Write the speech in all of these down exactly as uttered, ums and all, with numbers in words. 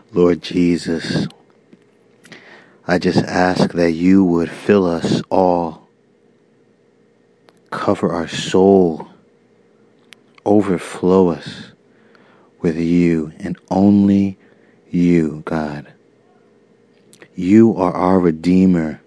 Lord Jesus, I just ask that you would fill us all, cover our soul, overflow us with you and only you, God. You are our Redeemer.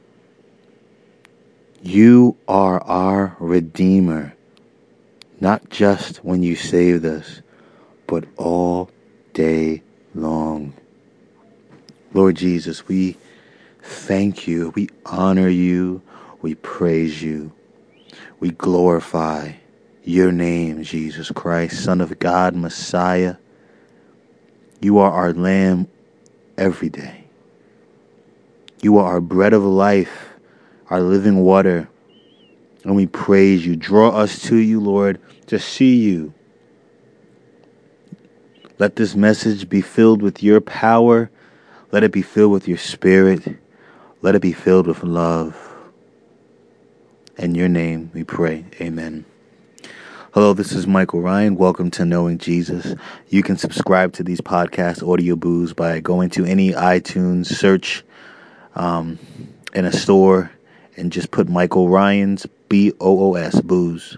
You are our Redeemer, not just when you saved us, but all day long. Lord Jesus, we thank you, we honor you, we praise you, we glorify your name, Jesus Christ, Son of God, Messiah. You are our Lamb every day. You are our bread of life, our living water, and we praise you. Draw us to you, Lord, to see you. Let this message be filled with your power. Let it be filled with your spirit. Let it be filled with love. In your name we pray. Amen. Hello, this is Michael Ryan. Welcome to Knowing Jesus. You can subscribe to these podcast audio boos by going to any iTunes search um, in a store and just put Michael Ryan's B O O S, boos.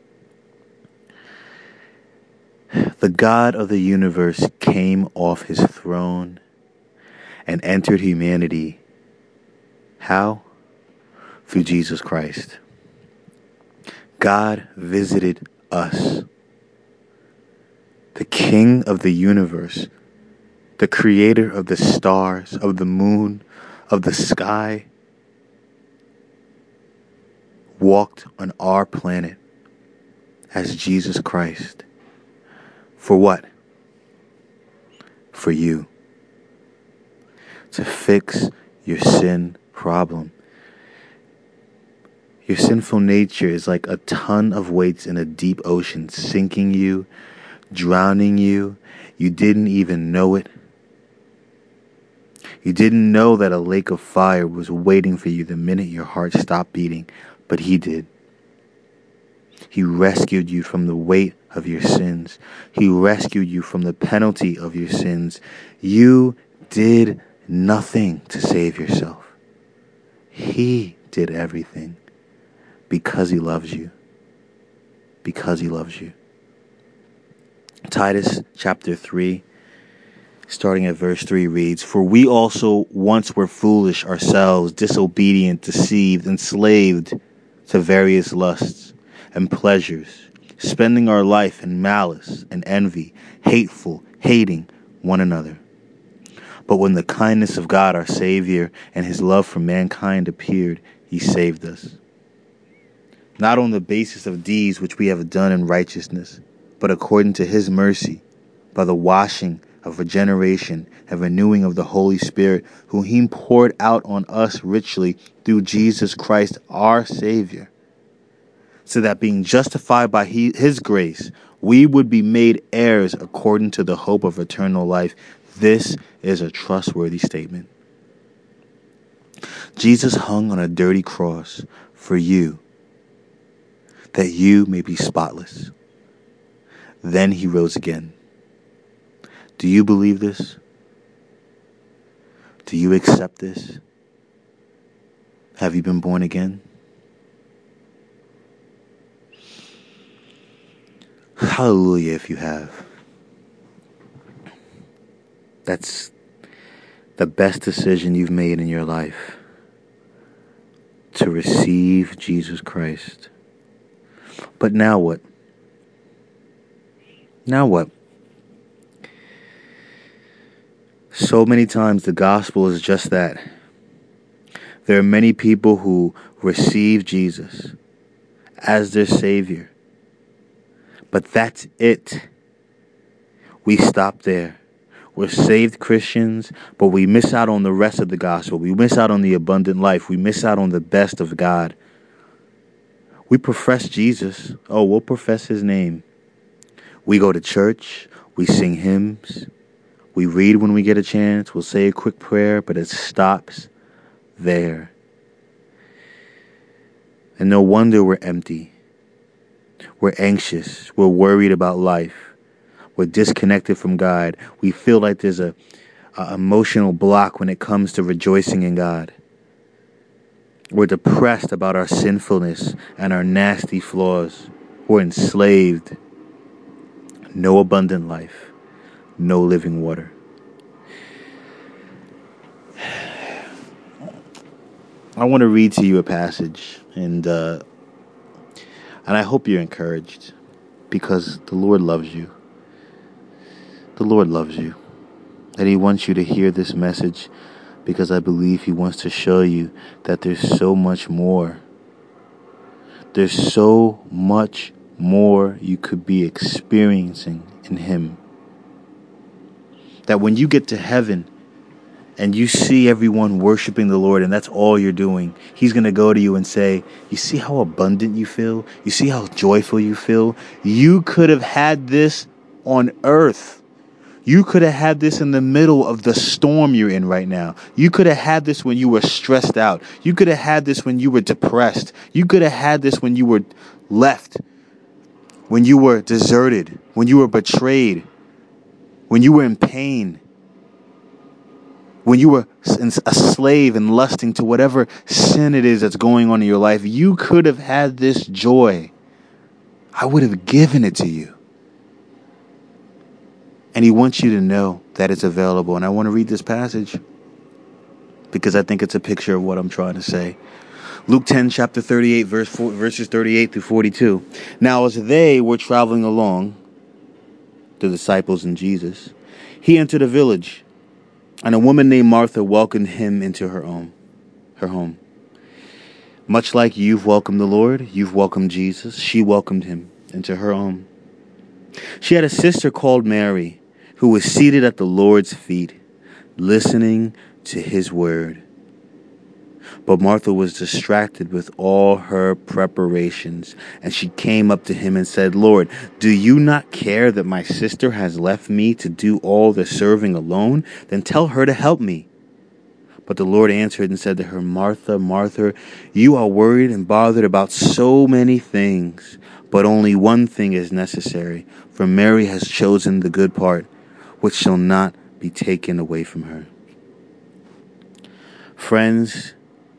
The God of the universe came off his throne and entered humanity. How? Through Jesus Christ. God visited us. The King of the universe, the creator of the stars, of the moon, of the sky, walked on our planet as Jesus Christ. For what? For you. To fix your sin problem. Your sinful nature is like a ton of weights in a deep ocean, sinking you, drowning you. You didn't even know it. You didn't know that a lake of fire was waiting for you the minute your heart stopped beating, but he did. He rescued you from the weight of your sins. He rescued you from the penalty of your sins. You did nothing to save yourself. He did everything because he loves you. Because he loves you. Titus chapter three, starting at verse three reads, "For we also once were foolish ourselves, disobedient, deceived, enslaved to various lusts and pleasures, spending our life in malice and envy, hateful, hating one another. But when the kindness of God our Savior and his love for mankind appeared, he saved us. Not on the basis of deeds which we have done in righteousness, but according to his mercy, by the washing of regeneration and renewing of the Holy Spirit, whom he poured out on us richly through Jesus Christ our Savior, so that being justified by he, his grace, we would be made heirs according to the hope of eternal life." This is a trustworthy statement. Jesus hung on a dirty cross for you, that you may be spotless. Then he rose again. Do you believe this? Do you accept this? Have you been born again? Hallelujah if you have. That's the best decision you've made in your life, to receive Jesus Christ. But now what? Now what? So many times the gospel is just that. There are many people who receive Jesus as their Savior, but that's it. We stop there. We're saved Christians, but we miss out on the rest of the gospel. We miss out on the abundant life. We miss out on the best of God. We profess Jesus. Oh, we'll profess his name. We go to church. We sing hymns. We read when we get a chance. We'll say a quick prayer, but it stops there. And no wonder we're empty. We're anxious. We're worried about life. We're disconnected from God. We feel like there's a, uh, emotional block when it comes to rejoicing in God. We're depressed about our sinfulness and our nasty flaws. We're enslaved. No abundant life. No living water. I want to read to you a passage, and uh, and I hope you're encouraged, because the Lord loves you. The Lord loves you, and He wants you to hear this message, because I believe He wants to show you that there's so much more. There's so much more you could be experiencing in Him. That when you get to heaven and you see everyone worshiping the Lord, and that's all you're doing, He's going to go to you and say, you see how abundant you feel? You see how joyful you feel? You could have had this on earth. You could have had this in the middle of the storm you're in right now. You could have had this when you were stressed out. You could have had this when you were depressed. You could have had this when you were left, when you were deserted, when you were betrayed, when you were in pain, when you were a slave and lusting to whatever sin it is that's going on in your life. You could have had this joy. I would have given it to you. And He wants you to know that it's available. And I want to read this passage because I think it's a picture of what I'm trying to say. Luke ten, chapter thirty-eight, verse four, verses thirty-eight through forty-two. Now, as they were traveling along, the disciples and Jesus, He entered a village, and a woman named Martha welcomed Him into her home. Her home. Much like you've welcomed the Lord, you've welcomed Jesus. She welcomed Him into her home. She had a sister called Mary, who was seated at the Lord's feet, listening to His word. But Martha was distracted with all her preparations, and she came up to Him and said, Lord, do you not care that my sister has left me to do all the serving alone? Then tell her to help me. But the Lord answered and said to her, Martha, Martha, you are worried and bothered about so many things, but only one thing is necessary. For Mary has chosen the good part, which shall not be taken away from her. Friends,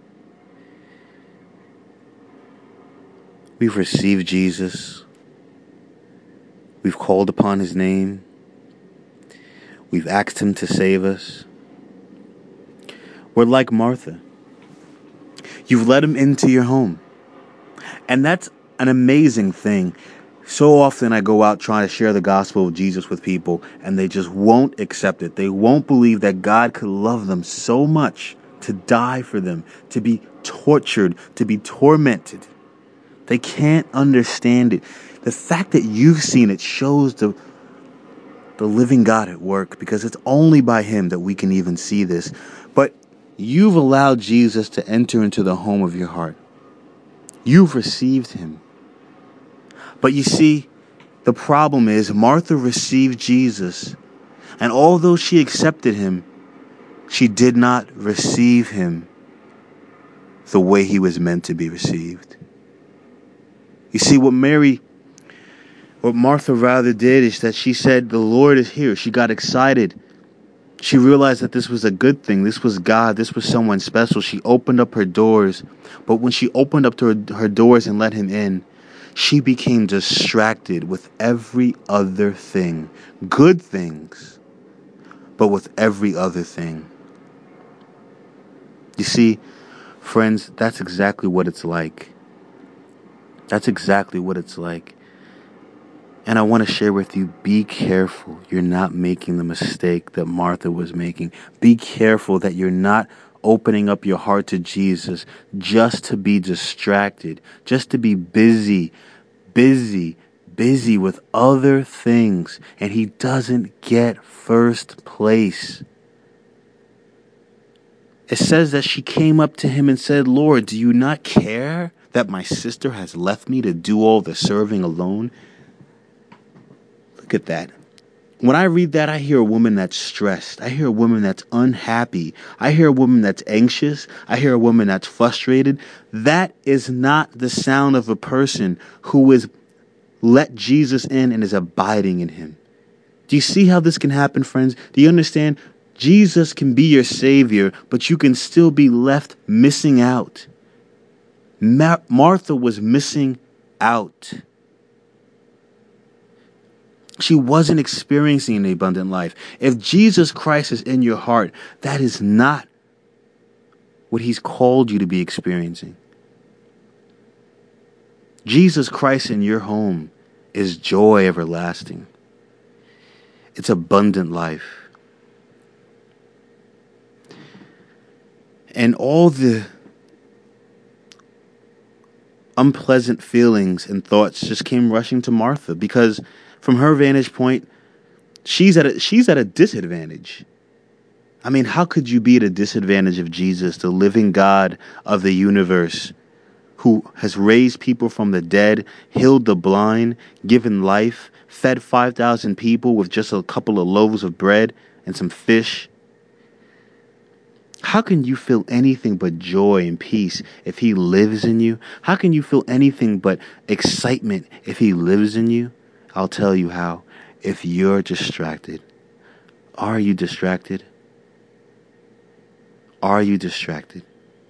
we've received Jesus. We've called upon His name. We've asked Him to save us. We're like Martha. You've let Him into your home. And that's an amazing thing. So often I go out trying to share the gospel of Jesus with people, and they just won't accept it. They won't believe that God could love them so much to die for them, to be tortured, to be tormented. They can't understand it. The fact that you've seen it shows the, the living God at work, because it's only by Him that we can even see this. But you've allowed Jesus to enter into the home of your heart. You've received Him. But you see, the problem is Martha received Jesus, and although she accepted Him, she did not receive Him the way He was meant to be received. You see, what Mary, what Martha rather did is that she said, the Lord is here. She got excited. She realized that this was a good thing. This was God. This was someone special. She opened up her doors. But when she opened up to her, her doors and let Him in, she became distracted with every other thing. Good things, but with every other thing. You see, friends, that's exactly what it's like. That's exactly what it's like. And I want to share with you, be careful you're not making the mistake that Martha was making. Be careful that you're not opening up your heart to Jesus just to be distracted, just to be busy, busy, busy with other things. And He doesn't get first place. It says that she came up to Him and said, Lord, do you not care that my sister has left me to do all the serving alone? Look at that. When I read that, I hear a woman that's stressed. I hear a woman that's unhappy. I hear a woman that's anxious. I hear a woman that's frustrated. That is not the sound of a person who is let Jesus in and is abiding in Him. Do you see how this can happen, friends? Do you understand? Jesus can be your Savior, but you can still be left missing out. Ma- Martha was missing out. She wasn't experiencing the abundant life. If Jesus Christ is in your heart, that is not what he's called you to be experiencing. Jesus Christ in your home is joy everlasting. It's abundant life. And all the unpleasant feelings and thoughts just came rushing to Martha, because from her vantage point, she's at a, she's at a disadvantage. I mean, how could you be at a disadvantage of Jesus, the living God of the universe, who has raised people from the dead, healed the blind, given life, fed five thousand people with just a couple of loaves of bread and some fish? How can you feel anything but joy and peace if he lives in you? How can you feel anything but excitement if he lives in you? I'll tell you how. If you're distracted. Are you distracted? Are you distracted?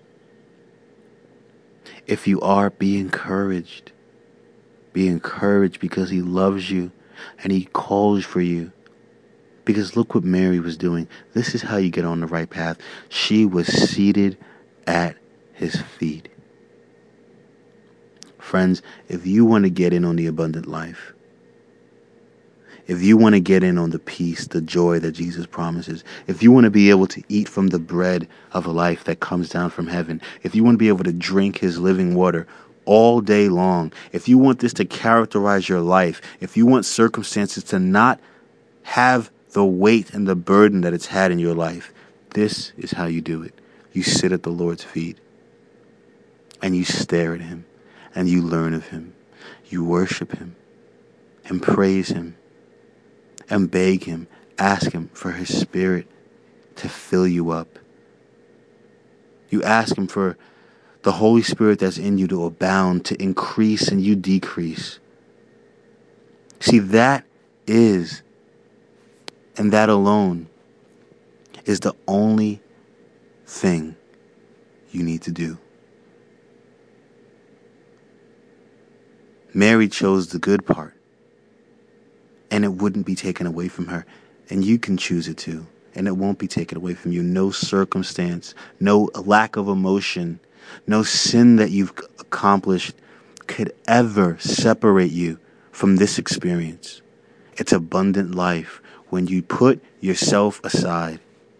If you are, be encouraged. Be encouraged because he loves you and he calls for you. Because look what Mary was doing. This is how you get on the right path. She was seated at his feet. Friends, if you want to get in on the abundant life, if you want to get in on the peace, the joy that Jesus promises, if you want to be able to eat from the bread of life that comes down from heaven, if you want to be able to drink his living water all day long, if you want this to characterize your life, if you want circumstances to not have the weight and the burden that it's had in your life, this is how you do it. You sit at the Lord's feet and you stare at him and you learn of him. You worship him and praise him and beg him, ask him for his spirit to fill you up. You ask him for the Holy Spirit that's in you to abound, to increase, and you decrease. See, that is, and that alone is the only thing you need to do. Mary chose the good part, and it wouldn't be taken away from her. And you can choose it too, and it won't be taken away from you. No circumstance, no lack of emotion, no sin that you've accomplished could ever separate you from this experience. It's abundant life when you put yourself aside.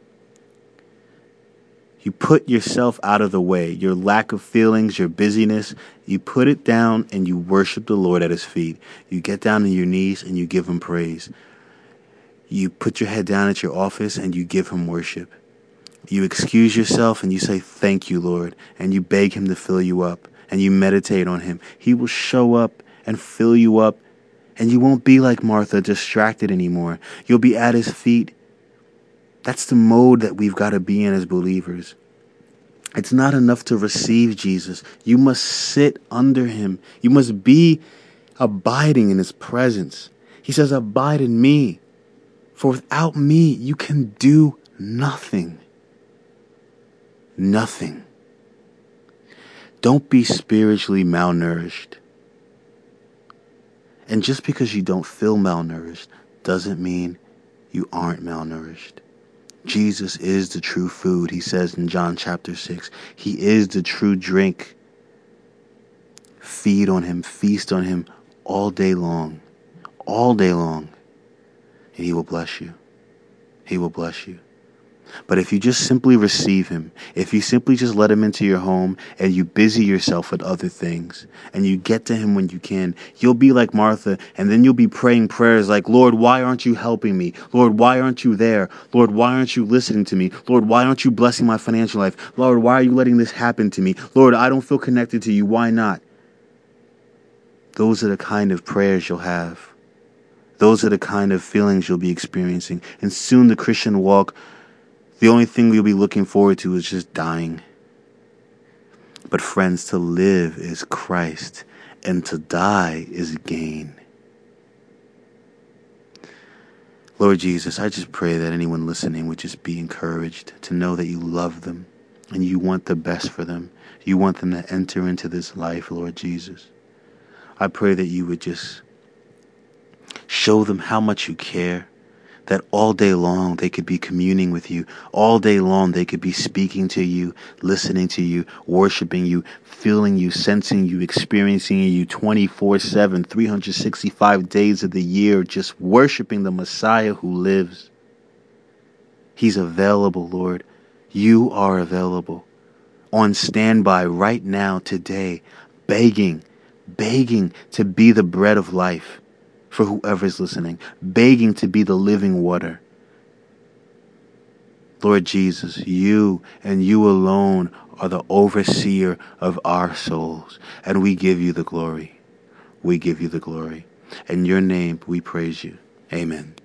You put yourself out of the way, your lack of feelings, your busyness, you put it down and you worship the Lord at his feet. You get down on your knees and you give him praise. You put your head down at your office and you give him worship. You excuse yourself and you say, thank you, Lord, and you beg him to fill you up and you meditate on him. He will show up and fill you up, and you won't be like Martha, distracted anymore. You'll be at his feet. That's the mode that we've got to be in as believers. It's not enough to receive Jesus. You must sit under him. You must be abiding in his presence. He says, abide in me. For without me, you can do nothing. Nothing. Don't be spiritually malnourished. And just because you don't feel malnourished doesn't mean you aren't malnourished. Jesus is the true food, he says in John chapter six. He is the true drink. Feed on him, feast on him all day long. All day long. And he will bless you. He will bless you. But if you just simply receive him, if you simply just let him into your home and you busy yourself with other things and you get to him when you can, you'll be like Martha, and then you'll be praying prayers like, Lord, why aren't you helping me? Lord, why aren't you there? Lord, why aren't you listening to me? Lord, why aren't you blessing my financial life? Lord, why are you letting this happen to me? Lord, I don't feel connected to you. Why not? Those are the kind of prayers you'll have. Those are the kind of feelings you'll be experiencing. And soon the Christian walk, the only thing we'll be looking forward to is just dying. But friends, to live is Christ, and to die is gain. Lord Jesus, I just pray that anyone listening would just be encouraged to know that you love them and you want the best for them. You want them to enter into this life, Lord Jesus. I pray that you would just show them how much you care, that all day long they could be communing with you. All day long they could be speaking to you, listening to you, worshiping you, feeling you, sensing you, experiencing you twenty-four seven, three hundred sixty-five days of the year, just worshiping the Messiah who lives. He's available, Lord. You are available. On standby right now, today, begging, begging to be the bread of life for whoever's listening, begging to be the living water. Lord Jesus, you and you alone are the overseer of our souls, and we give you the glory. We give you the glory. In your name, we praise you. Amen.